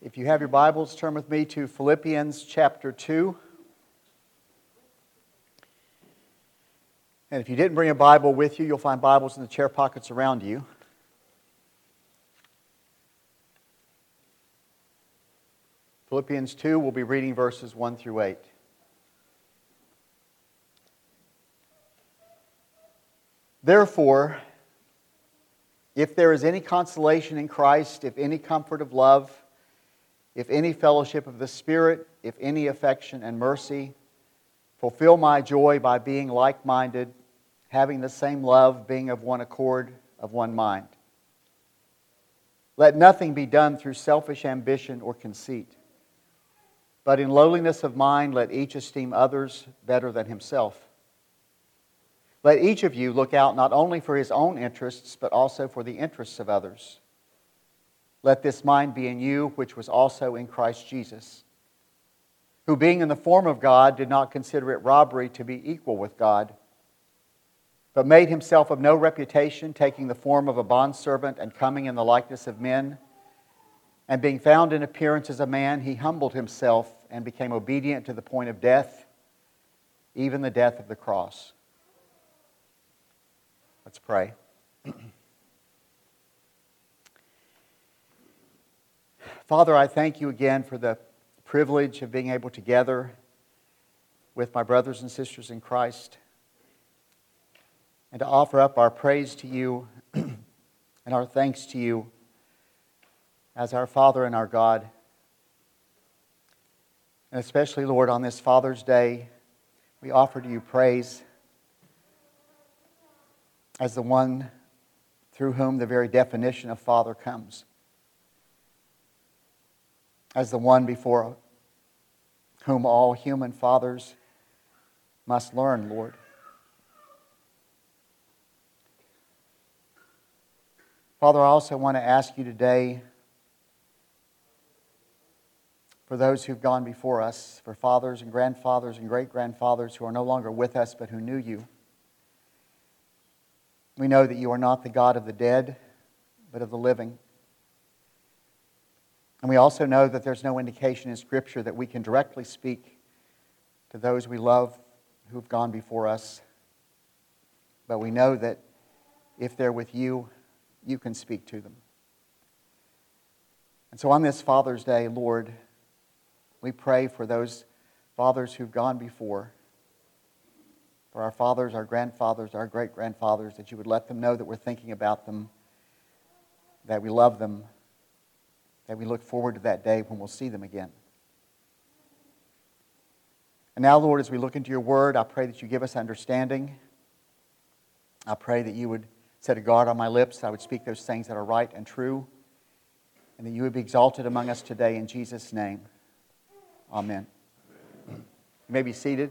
If you have your Bibles, turn with me to Philippians chapter 2. And if you didn't bring a Bible with you, you'll find Bibles in the chair pockets around you. Philippians 2, we'll be reading verses 1 through 8. Therefore, if there is any consolation in Christ, if any comfort of love, if any fellowship of the Spirit, if any affection and mercy, fulfill my joy by being like-minded, having the same love, being of one accord, of one mind. Let nothing be done through selfish ambition or conceit, but in lowliness of mind let each esteem others better than himself. Let each of you look out not only for his own interests, but also for the interests of others. Let this mind be in you, which was also in Christ Jesus, who being in the form of God did not consider it robbery to be equal with God, but made himself of no reputation, taking the form of a bondservant and coming in the likeness of men. And being found in appearance as a man, he humbled himself and became obedient to the point of death, even the death of the cross. Let's pray. Father, I thank you again for the privilege of being able to gather with my brothers and sisters in Christ and to offer up our praise to you and our thanks to you as our Father and our God. And especially, Lord, on this Father's Day, we offer to you praise as the one through whom the very definition of Father comes, as the one before whom all human fathers must learn, Lord. Father, I also want to ask you today for those who've gone before us, for fathers and grandfathers and great-grandfathers who are no longer with us but who knew you. We know that you are not the God of the dead, but of the living. And we also know that there's no indication in Scripture that we can directly speak to those we love who've gone before us. But we know that if they're with you, you can speak to them. And so on this Father's Day, Lord, we pray for those fathers who've gone before, for our fathers, our grandfathers, our great-grandfathers, that you would let them know that we're thinking about them, that we love them, that we look forward to that day when we'll see them again. And now, Lord, as we look into your word, I pray that you give us understanding. I pray that you would set a guard on my lips, that I would speak those things that are right and true, and that you would be exalted among us today in Jesus' name. Amen. You may be seated.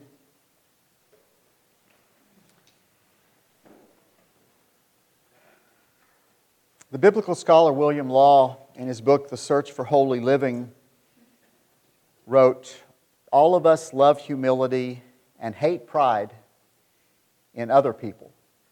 The biblical scholar William Law, in his book, The Search for Holy Living, wrote, "All of us love humility and hate pride in other people.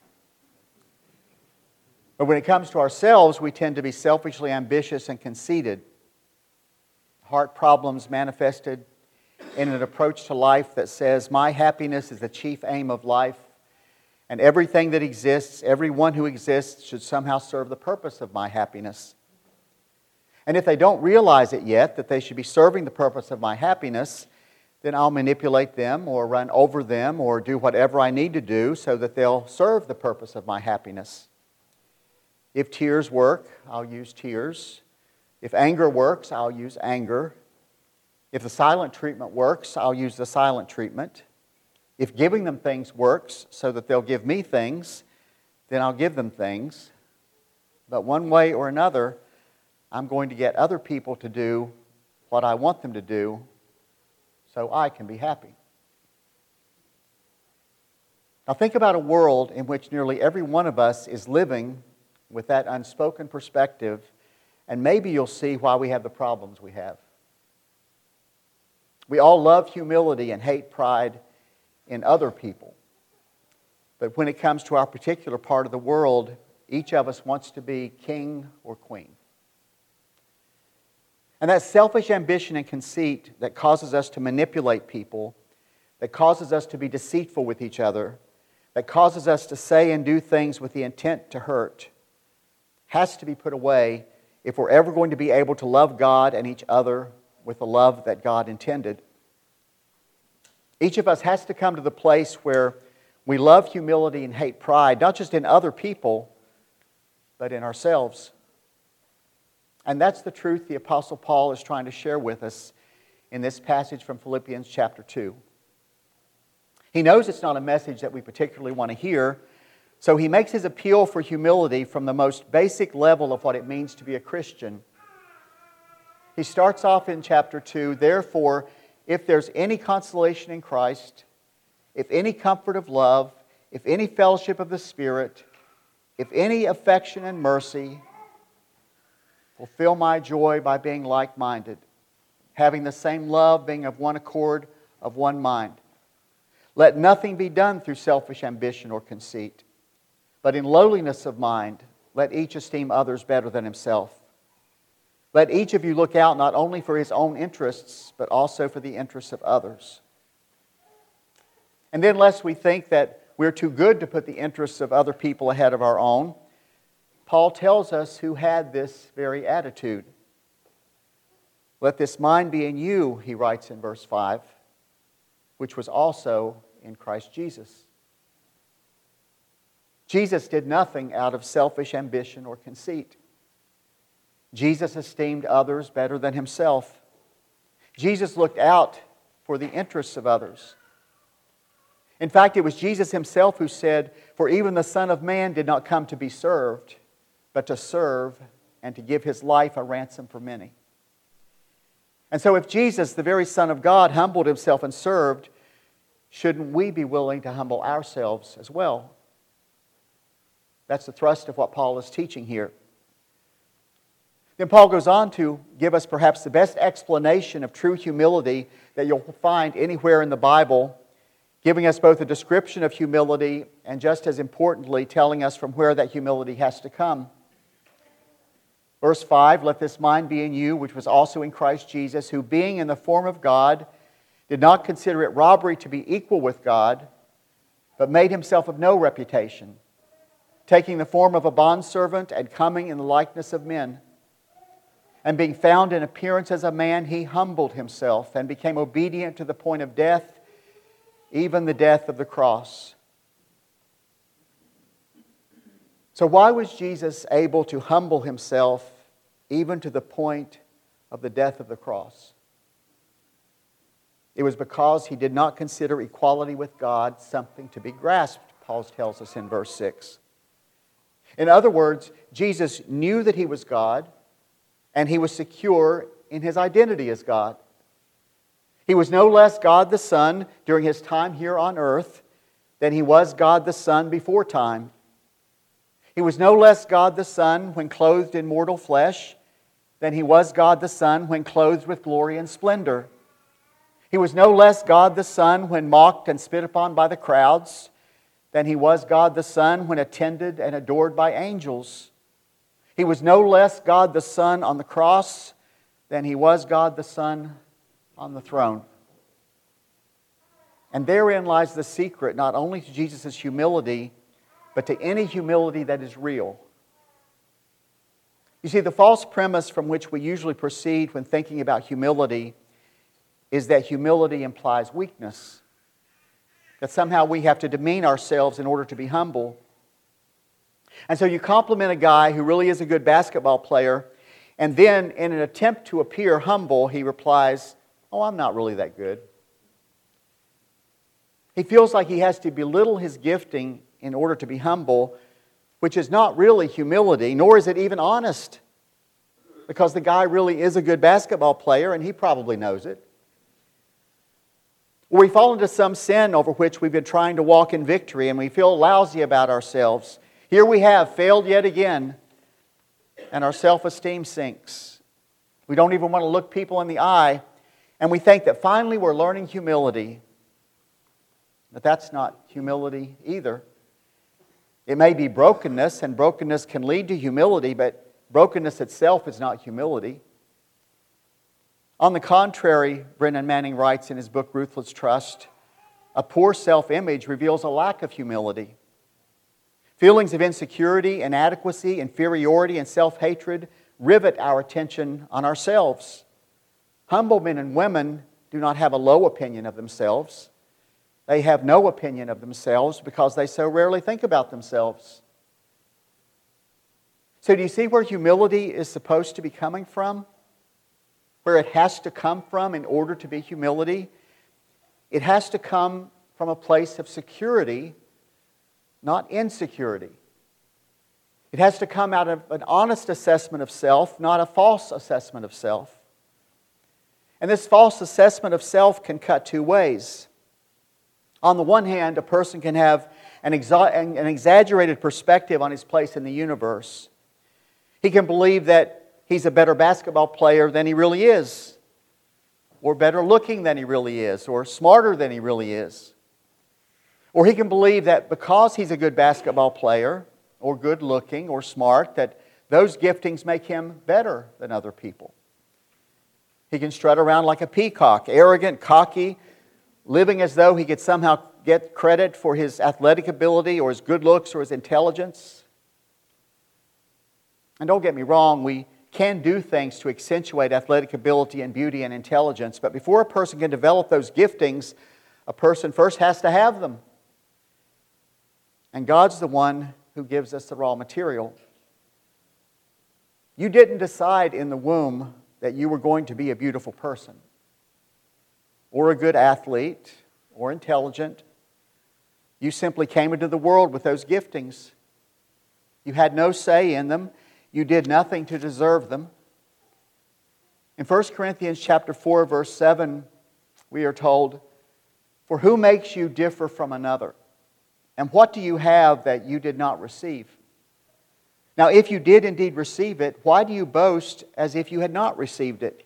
But when it comes to ourselves, we tend to be selfishly ambitious and conceited. Heart problems manifested in an approach to life that says, my happiness is the chief aim of life, and everything that exists, everyone who exists, should somehow serve the purpose of my happiness. And if they don't realize it yet, that they should be serving the purpose of my happiness, then I'll manipulate them or run over them or do whatever I need to do so that they'll serve the purpose of my happiness. If tears work, I'll use tears. If anger works, I'll use anger. If the silent treatment works, I'll use the silent treatment. If giving them things works so that they'll give me things, then I'll give them things. But one way or another, I'm going to get other people to do what I want them to do so I can be happy." Now think about a world in which nearly every one of us is living with that unspoken perspective, and maybe you'll see why we have the problems we have. We all love humility and hate pride in other people. But when it comes to our particular part of the world, each of us wants to be king or queen. And that selfish ambition and conceit that causes us to manipulate people, that causes us to be deceitful with each other, that causes us to say and do things with the intent to hurt, has to be put away if we're ever going to be able to love God and each other with the love that God intended. Each of us has to come to the place where we love humility and hate pride, not just in other people, but in ourselves. And that's the truth the Apostle Paul is trying to share with us in this passage from Philippians chapter 2. He knows it's not a message that we particularly want to hear, so he makes his appeal for humility from the most basic level of what it means to be a Christian. He starts off in chapter 2, "Therefore, if there's any consolation in Christ, if any comfort of love, if any fellowship of the Spirit, if any affection and mercy, fulfill my joy by being like-minded, having the same love, being of one accord, of one mind. Let nothing be done through selfish ambition or conceit, but in lowliness of mind, let each esteem others better than himself. Let each of you look out not only for his own interests, but also for the interests of others." And then, lest we think that we're too good to put the interests of other people ahead of our own, Paul tells us who had this very attitude. "Let this mind be in you," he writes in verse 5, "which was also in Christ Jesus." Jesus did nothing out of selfish ambition or conceit. Jesus esteemed others better than himself. Jesus looked out for the interests of others. In fact, it was Jesus himself who said, "For even the Son of Man did not come to be served, but to serve and to give his life a ransom for many." And so if Jesus, the very Son of God, humbled himself and served, shouldn't we be willing to humble ourselves as well? That's the thrust of what Paul is teaching here. Then Paul goes on to give us perhaps the best explanation of true humility that you'll find anywhere in the Bible, giving us both a description of humility and, just as importantly, telling us from where that humility has to come. Verse 5, "Let this mind be in you, which was also in Christ Jesus, who being in the form of God, did not consider it robbery to be equal with God, but made himself of no reputation, taking the form of a bondservant and coming in the likeness of men. And being found in appearance as a man, he humbled himself and became obedient to the point of death, even the death of the cross." So why was Jesus able to humble himself even to the point of the death of the cross? It was because he did not consider equality with God something to be grasped, Paul tells us in verse 6. In other words, Jesus knew that he was God, and he was secure in his identity as God. He was no less God the Son during his time here on earth than he was God the Son before time. He was no less God the Son when clothed in mortal flesh than he was God the Son when clothed with glory and splendor. He was no less God the Son when mocked and spit upon by the crowds than he was God the Son when attended and adored by angels. He was no less God the Son on the cross than he was God the Son on the throne. And therein lies the secret not only to Jesus' humility, but to any humility that is real. You see, the false premise from which we usually proceed when thinking about humility is that humility implies weakness. That somehow we have to demean ourselves in order to be humble. And so you compliment a guy who really is a good basketball player, and then in an attempt to appear humble, he replies, "Oh, I'm not really that good." He feels like he has to belittle his gifting in order to be humble, which is not really humility, nor is it even honest, because the guy really is a good basketball player, and he probably knows it. Or we fall into some sin over which we've been trying to walk in victory, and we feel lousy about ourselves. Here we have failed yet again, and our self-esteem sinks. We don't even want to look people in the eye, and we think that finally we're learning humility. But that's not humility either. It may be brokenness, and brokenness can lead to humility, but brokenness itself is not humility. On the contrary, Brennan Manning writes in his book, Ruthless Trust, a poor self-image reveals a lack of humility. Feelings of insecurity, inadequacy, inferiority, and self-hatred rivet our attention on ourselves. Humble men and women do not have a low opinion of themselves. They have no opinion of themselves because they so rarely think about themselves. So do you see where humility is supposed to be coming from? Where it has to come from in order to be humility? It has to come from a place of security, not insecurity. It has to come out of an honest assessment of self, not a false assessment of self. And this false assessment of self can cut two ways. On the one hand, a person can have an exaggerated perspective on his place in the universe. He can believe that he's a better basketball player than he really is, or better looking than he really is, or smarter than he really is. Or he can believe that because he's a good basketball player, or good looking, or smart, that those giftings make him better than other people. He can strut around like a peacock, arrogant, cocky, living as though he could somehow get credit for his athletic ability or his good looks or his intelligence. And don't get me wrong, we can do things to accentuate athletic ability and beauty and intelligence, but before a person can develop those giftings, a person first has to have them. And God's the one who gives us the raw material. You didn't decide in the womb that you were going to be a beautiful person, or a good athlete, or intelligent. You simply came into the world with those giftings. You had no say in them. You did nothing to deserve them. In 1 Corinthians chapter 4, verse 7, we are told, "For who makes you differ from another? And what do you have that you did not receive? Now, if you did indeed receive it, why do you boast as if you had not received it?"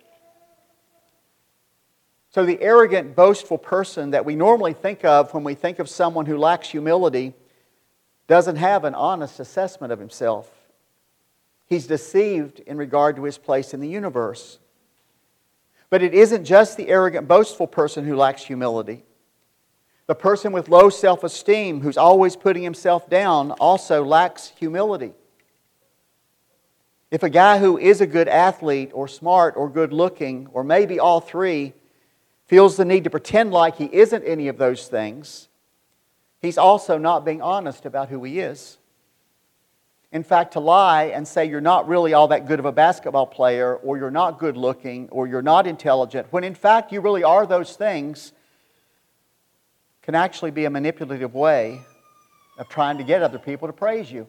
So the arrogant, boastful person that we normally think of when we think of someone who lacks humility doesn't have an honest assessment of himself. He's deceived in regard to his place in the universe. But it isn't just the arrogant, boastful person who lacks humility. The person with low self-esteem, who's always putting himself down, also lacks humility. If a guy who is a good athlete or smart or good looking, or maybe all three, feels the need to pretend like he isn't any of those things, he's also not being honest about who he is. In fact, to lie and say you're not really all that good of a basketball player, or you're not good looking, or you're not intelligent, when in fact you really are those things, can actually be a manipulative way of trying to get other people to praise you.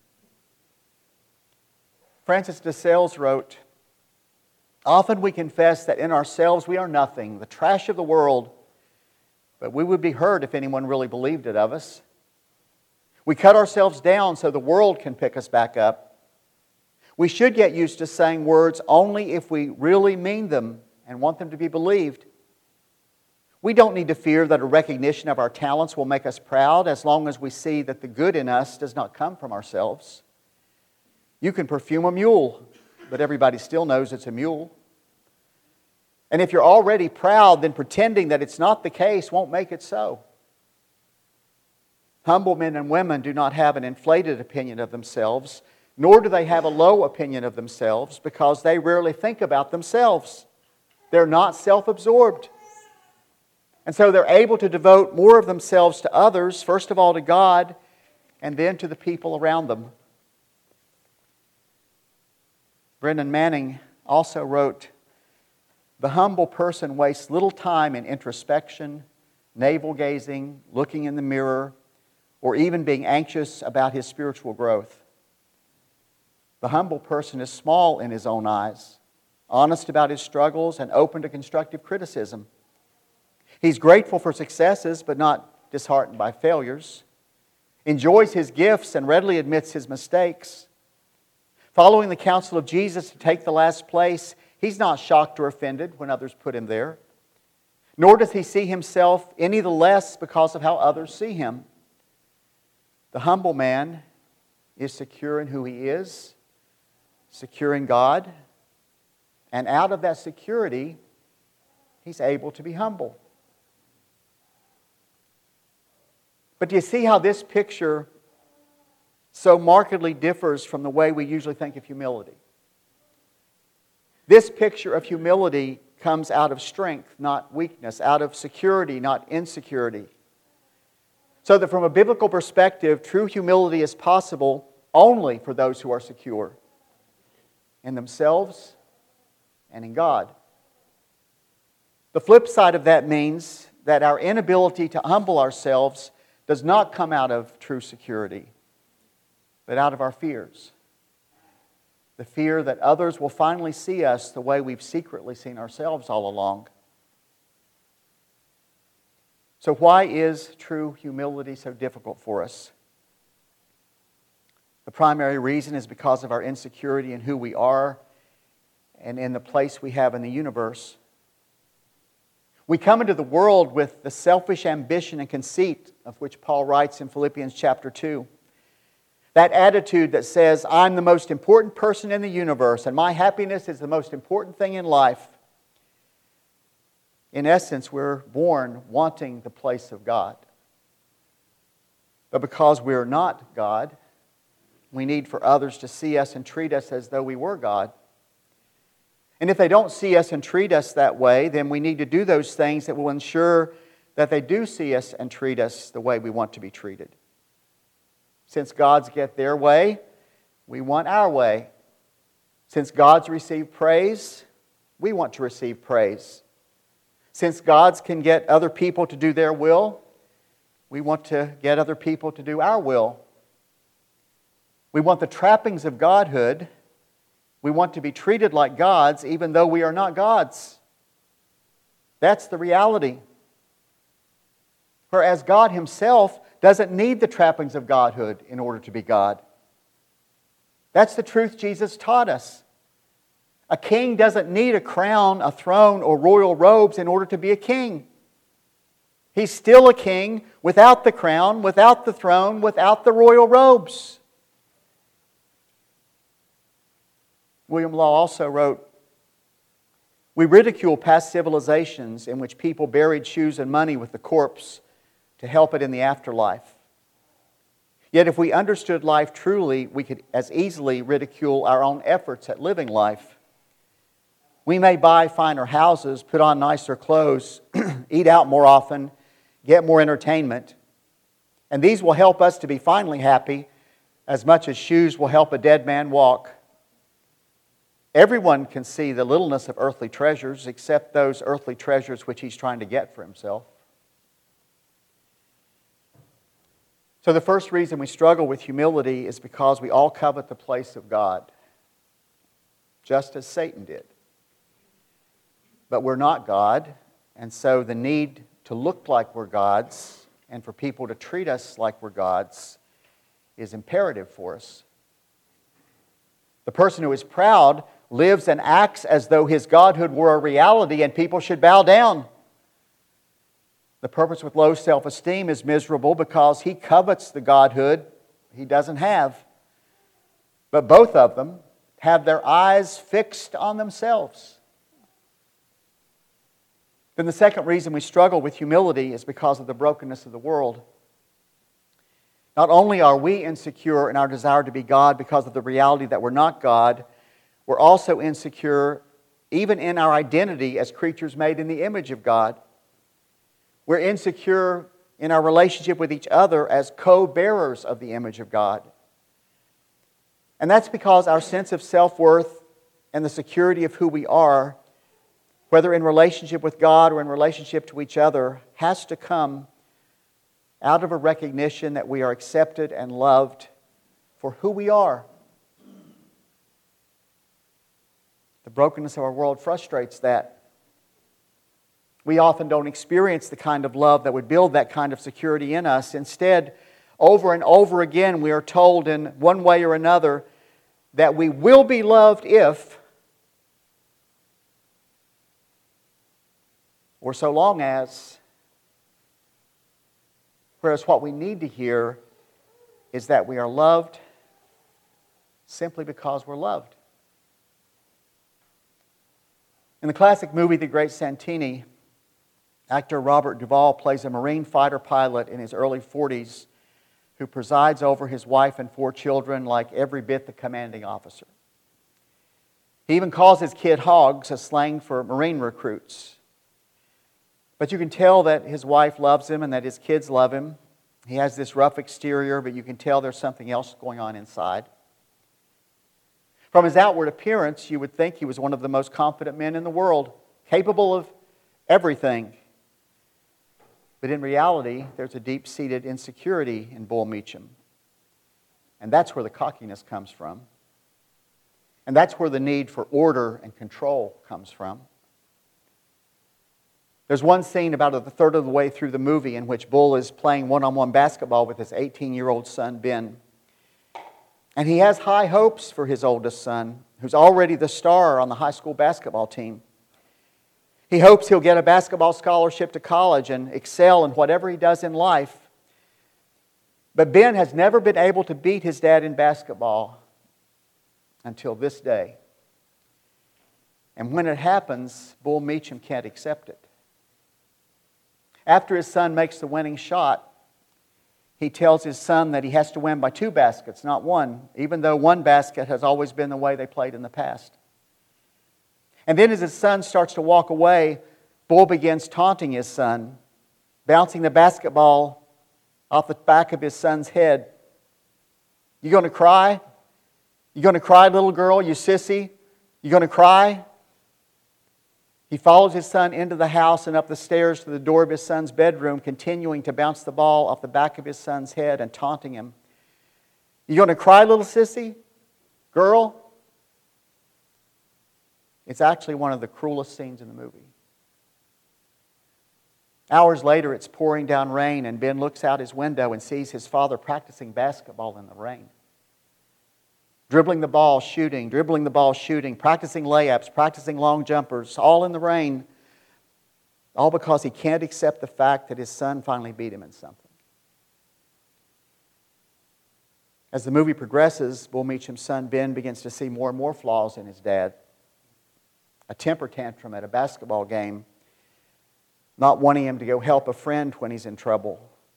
Francis de Sales wrote, "Often we confess that in ourselves we are nothing, the trash of the world, but we would be hurt if anyone really believed it of us. We cut ourselves down so the world can pick us back up. We should get used to saying words only if we really mean them and want them to be believed. We don't need to fear that a recognition of our talents will make us proud as long as we see that the good in us does not come from ourselves. You can perfume a mule, but everybody still knows it's a mule. And if you're already proud, then pretending that it's not the case won't make it so. Humble men and women do not have an inflated opinion of themselves, nor do they have a low opinion of themselves, because they rarely think about themselves. They're not self-absorbed. And so they're able to devote more of themselves to others, first of all to God, and then to the people around them." Brennan Manning also wrote, "The humble person wastes little time in introspection, navel-gazing, looking in the mirror, or even being anxious about his spiritual growth. The humble person is small in his own eyes, honest about his struggles, and open to constructive criticism. He's grateful for successes, but not disheartened by failures. Enjoys his gifts and readily admits his mistakes. Following the counsel of Jesus to take the last place, he's not shocked or offended when others put him there. Nor does he see himself any the less because of how others see him. The humble man is secure in who he is, secure in God, and out of that security, He's able to be humble. But do you see how this picture so markedly differs from the way we usually think of humility? This picture of humility comes out of strength, not weakness, out of security, not insecurity. So that from a biblical perspective, true humility is possible only for those who are secure in themselves and in God. The flip side of that means that our inability to humble ourselves does not come out of true security, but out of our fears. The fear that others will finally see us the way we've secretly seen ourselves all along. So why is true humility so difficult for us? The primary reason is because of our insecurity in who we are and in the place we have in the universe. We come into the world with the selfish ambition and conceit of which Paul writes in Philippians chapter 2. That attitude that says, I'm the most important person in the universe and my happiness is the most important thing in life. In essence, we're born wanting the place of God. But because we're not God, we need for others to see us and treat us as though we were God. And if they don't see us and treat us that way, then we need to do those things that will ensure that they do see us and treat us the way we want to be treated. Since God's get their way, we want our way. Since God's received praise, we want to receive praise. Since God's can get other people to do their will, we want to get other people to do our will. We want the trappings of godhood. We want to be treated like gods even though we are not gods. That's the reality. Whereas God Himself doesn't need the trappings of godhood in order to be God. That's the truth Jesus taught us. A king doesn't need a crown, a throne, or royal robes in order to be a king. He's still a king without the crown, without the throne, without the royal robes. William Law also wrote, we ridicule past civilizations in which people buried shoes and money with the corpse to help it in the afterlife. Yet if we understood life truly, we could as easily ridicule our own efforts at living life. We may buy finer houses, put on nicer clothes, eat out more often, get more entertainment, and these will help us to be finally happy as much as shoes will help a dead man walk. Everyone can see the littleness of earthly treasures except those earthly treasures which he's trying to get for himself. So the first reason we struggle with humility is because we all covet the place of God, just as Satan did. But we're not God, and so the need to look like we're gods and for people to treat us like we're gods is imperative for us. The person who is proud lives and acts as though his godhood were a reality and people should bow down. The person with low self-esteem is miserable because he covets the godhood he doesn't have. But both of them have their eyes fixed on themselves. Then the second reason we struggle with humility is because of the brokenness of the world. Not only are we insecure in our desire to be God because of the reality that we're not God, we're also insecure even in our identity as creatures made in the image of God. We're insecure in our relationship with each other as co-bearers of the image of God. And that's because our sense of self-worth and the security of who we are, whether in relationship with God or in relationship to each other, has to come out of a recognition that we are accepted and loved for who we are. The brokenness of our world frustrates that. We often don't experience the kind of love that would build that kind of security in us. Instead, over and over again, we are told in one way or another that we will be loved if, or so long as, whereas what we need to hear is that we are loved simply because we're loved. In the classic movie, The Great Santini, Actor Robert Duvall plays a Marine fighter pilot in his early 40s who presides over his wife and 4 children like every bit the commanding officer. He even calls his kid hogs, a slang for Marine recruits. But you can tell that his wife loves him and that his kids love him. He has this rough exterior, but you can tell there's something else going on inside. From his outward appearance, you would think he was one of the most confident men in the world, capable of everything. But in reality, there's a deep-seated insecurity in Bull Meacham. And that's where the cockiness comes from. And that's where the need for order and control comes from. There's one scene about a third of the way through the movie in which Bull is playing one-on-one basketball with his 18-year-old son, Ben. And he has high hopes for his oldest son, who's already the star on the high school basketball team. He hopes he'll get a basketball scholarship to college and excel in whatever he does in life. But Ben has never been able to beat his dad in basketball until this day. And when it happens, Bull Meacham can't accept it. After his son makes the winning shot, he tells his son that he has to win by 2 baskets, not 1, even though 1 basket has always been the way they played in the past. And then as his son starts to walk away, Bull begins taunting his son, bouncing the basketball off the back of his son's head. "You going to cry? You going to cry, little girl, you sissy? You going to cry?" He follows his son into the house and up the stairs to the door of his son's bedroom, continuing to bounce the ball off the back of his son's head and taunting him. "You going to cry, little sissy? Girl?" It's actually one of the cruelest scenes in the movie. Hours later, it's pouring down rain, and Ben looks out his window and sees his father practicing basketball in the rain. Dribbling the ball, shooting, practicing layups, practicing long jumpers, all in the rain, all because he can't accept the fact that his son finally beat him in something. As the movie progresses, Bull Meacham's son Ben begins to see more and more flaws in his dad. A temper tantrum at a basketball game, not wanting him to go help a friend when he's in trouble.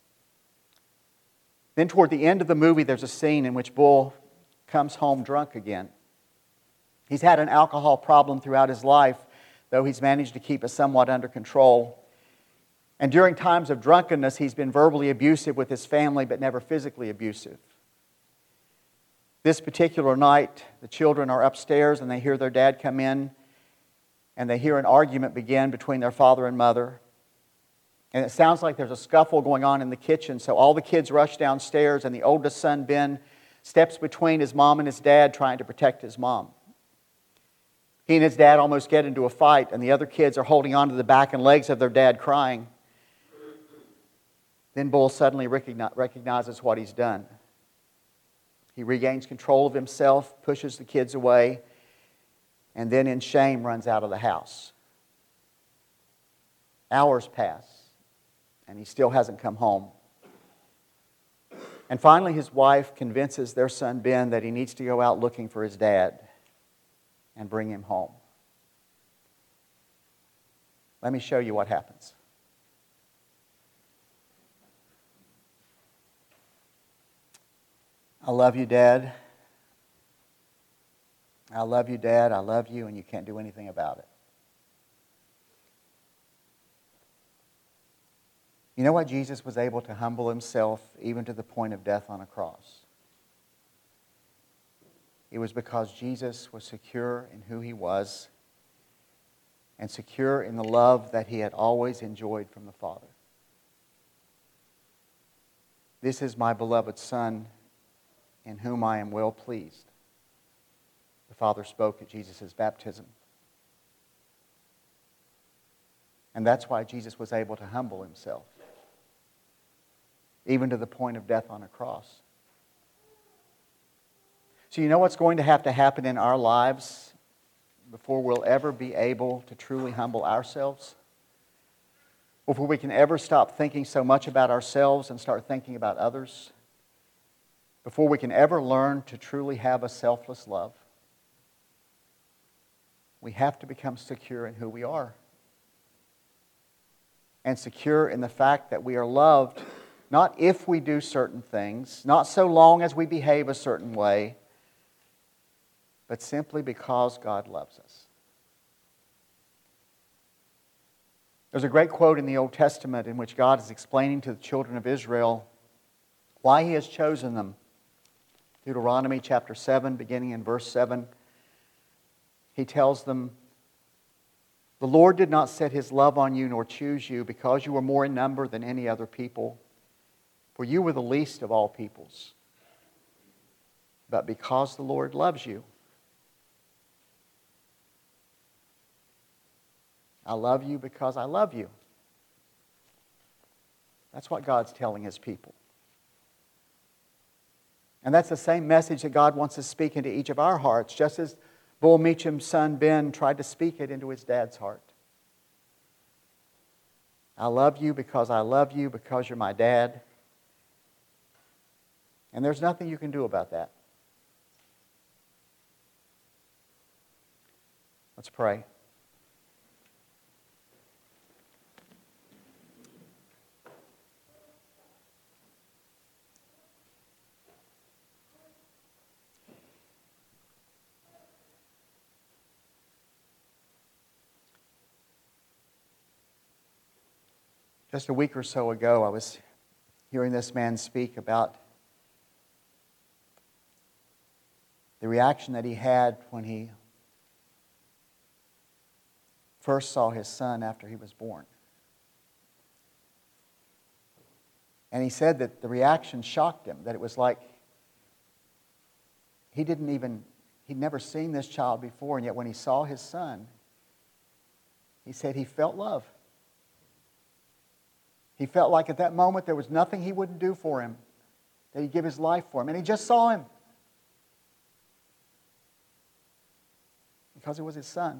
Then toward the end of the movie, there's a scene in which Bull comes home drunk again. He's had an alcohol problem throughout his life, though he's managed to keep it somewhat under control. And during times of drunkenness, he's been verbally abusive with his family, but never physically abusive. This particular night, the children are upstairs and they hear their dad come in, and they hear an argument begin between their father and mother. And it sounds like there's a scuffle going on in the kitchen, so all the kids rush downstairs, and the oldest son, Ben, steps between his mom and his dad, trying to protect his mom. He and his dad almost get into a fight, and the other kids are holding on to the back and legs of their dad, crying. Then Bull suddenly recognizes what he's done. He regains control of himself, pushes the kids away, and then in shame runs out of the house. Hours pass, and he still hasn't come home. And finally, his wife convinces their son Ben that he needs to go out looking for his dad and bring him home. Let me show you what happens. "I love you, Dad. I love you, Dad. I love you, and you can't do anything about it." You know why Jesus was able to humble himself even to the point of death on a cross? It was because Jesus was secure in who he was and secure in the love that he had always enjoyed from the Father. "This is my beloved Son, in whom I am well pleased," the Father spoke at Jesus' baptism. And that's why Jesus was able to humble himself, even to the point of death on a cross. So you know what's going to happen in our lives before we'll ever be able to truly humble ourselves? Before we can ever stop thinking so much about ourselves and start thinking about others? Before we can ever learn to truly have a selfless love? We have to become secure in who we are. and secure in the fact that we are loved not if we do certain things, not so long as we behave a certain way, but simply because God loves us. There's a great quote in the Old Testament in which God is explaining to the children of Israel why He has chosen them. Deuteronomy chapter 7, beginning in verse 7, He tells them, "The Lord did not set His love on you nor choose you because you were more in number than any other people, for you were the least of all peoples, but because the Lord loves you." I love you because I love you. That's what God's telling His people. And that's the same message that God wants to speak into each of our hearts, just as Bull Meacham's son Ben tried to speak it into his dad's heart. I love you because you're my dad. And there's nothing you can do about that. Let's pray. Just a week or so ago, I was hearing this man speak about the reaction that he had when he first saw his son after he was born. And he said that the reaction shocked him, that it was like he'd never seen this child before, and yet when he saw his son, he said he felt love. He felt like at that moment there was nothing he wouldn't do for him, that he'd give his life for him. And he just saw him because it was his son.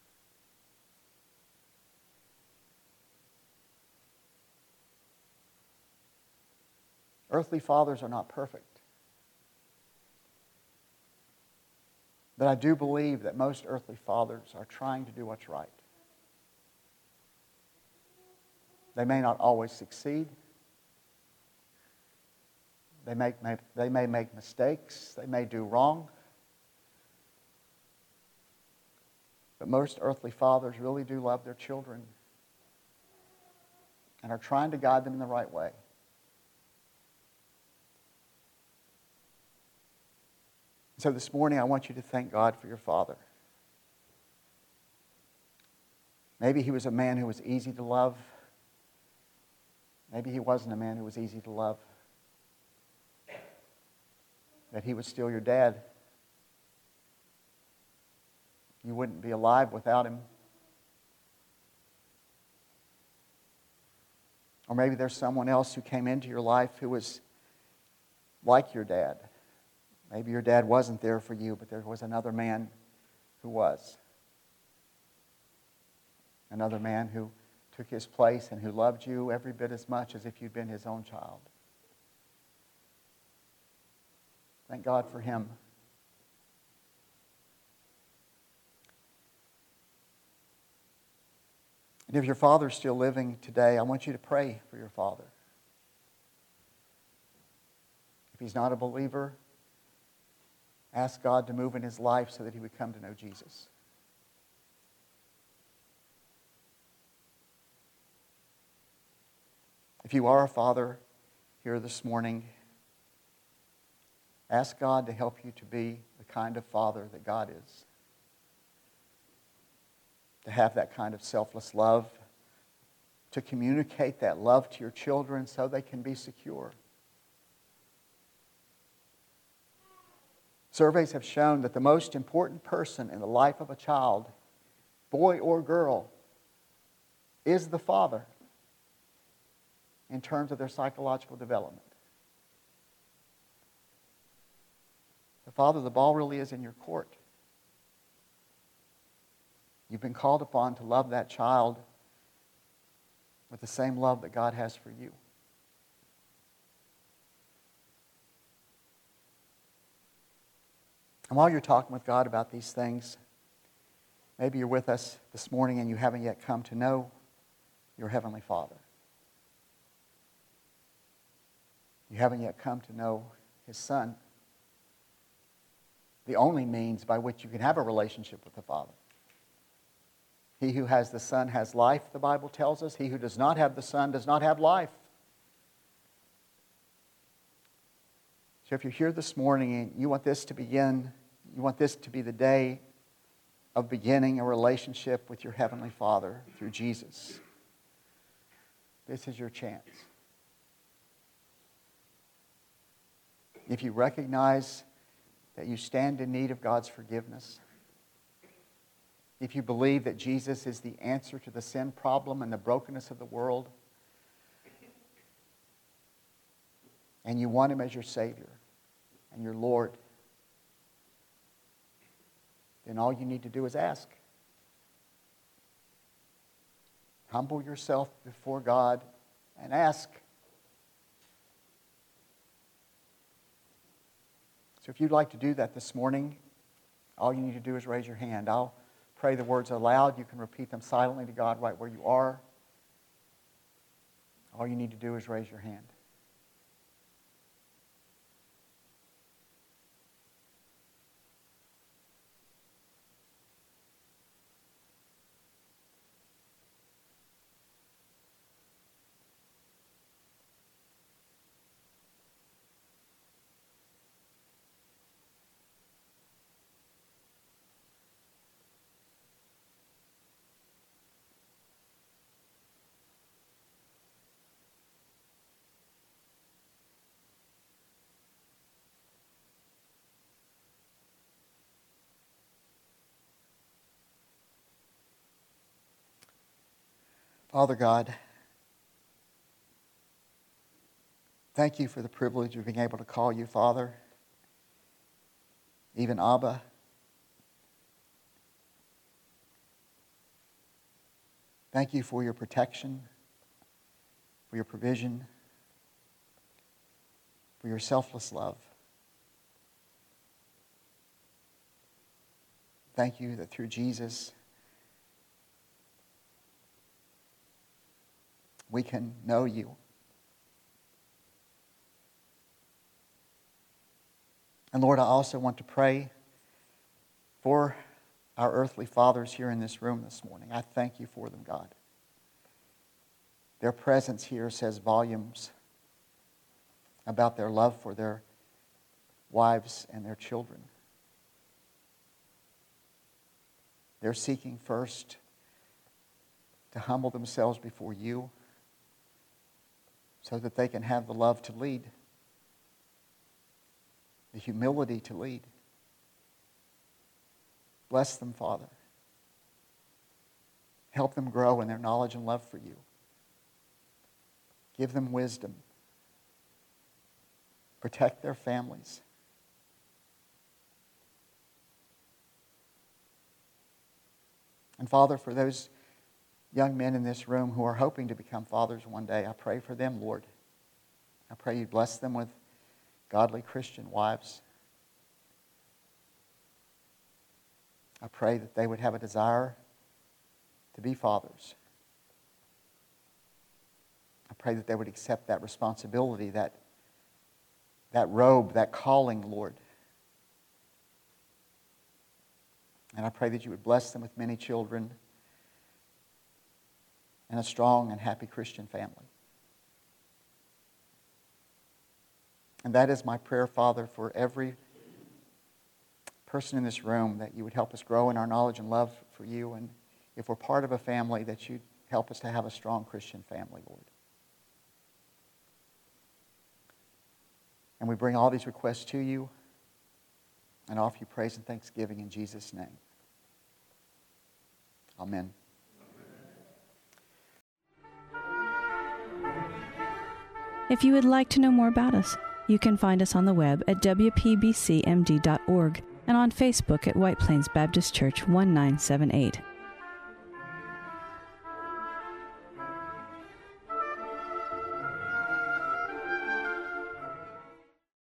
Earthly fathers are not perfect. But I do believe that most earthly fathers are trying to do what's right. They may not always succeed. They may make mistakes. They may do wrong. But most earthly fathers really do love their children and are trying to guide them in the right way. So this morning I want you to thank God for your father. Maybe he was a man who was easy to love. Maybe he wasn't a man who was easy to love. That he was still your dad. You wouldn't be alive without him. Or maybe there's someone else who came into your life who was like your dad. Maybe your dad wasn't there for you, but there was another man who was. Another man who took his place and who loved you every bit as much as if you'd been his own child. Thank God for him. And if your father's still living today, I want you to pray for your father. If he's not a believer, ask God to move in his life so that he would come to know Jesus. If you are a father here this morning, ask God to help you to be the kind of father that God is. To have that kind of selfless love, to communicate that love to your children so they can be secure. Surveys have shown that the most important person in the life of a child, boy or girl, is the father in terms of their psychological development. So, Father, the ball really is in your court. You've been called upon to love that child with the same love that God has for you. And while you're talking with God about these things, maybe you're with us this morning and you haven't yet come to know your Heavenly Father. You haven't yet come to know His Son, the only means by which you can have a relationship with the Father. He who has the Son has life, the Bible tells us. He who does not have the Son does not have life. So if you're here this morning and you want this to begin, you want this to be the day of beginning a relationship with your Heavenly Father through Jesus, this is your chance. If you recognize that you stand in need of God's forgiveness, if you believe that Jesus is the answer to the sin problem and the brokenness of the world, and you want Him as your Savior and your Lord, then all you need to do is ask. Humble yourself before God and ask. So if you'd like to do that this morning, all you need to do is raise your hand. I'll pray the words aloud. You can repeat them silently to God right where you are. All you need to do is raise your hand. Father God, thank you for the privilege of being able to call you Father, even Abba. Thank you for your protection, for your provision, for your selfless love. Thank you that through Jesus, we can know you. And Lord, I also want to pray for our earthly fathers here in this room this morning. I thank you for them, God. Their presence here says volumes about their love for their wives and their children. They're seeking first to humble themselves before you, so that they can have the love to lead, the humility to lead. Bless them, Father. Help them grow in their knowledge and love for you. Give them wisdom. Protect their families. And Father, for those young men in this room who are hoping to become fathers one day, I pray for them, Lord. I pray you bless them with godly Christian wives. I pray that they would have a desire to be fathers. I pray that they would accept that responsibility, that robe, that calling, Lord. And I pray that you would bless them with many children and a strong and happy Christian family. And that is my prayer, Father, for every person in this room, that you would help us grow in our knowledge and love for you. And if we're part of a family, that you'd help us to have a strong Christian family, Lord. And we bring all these requests to you and offer you praise and thanksgiving in Jesus' name. Amen. If you would like to know more about us, you can find us on the web at wpbcmd.org and on Facebook at White Plains Baptist Church 1978.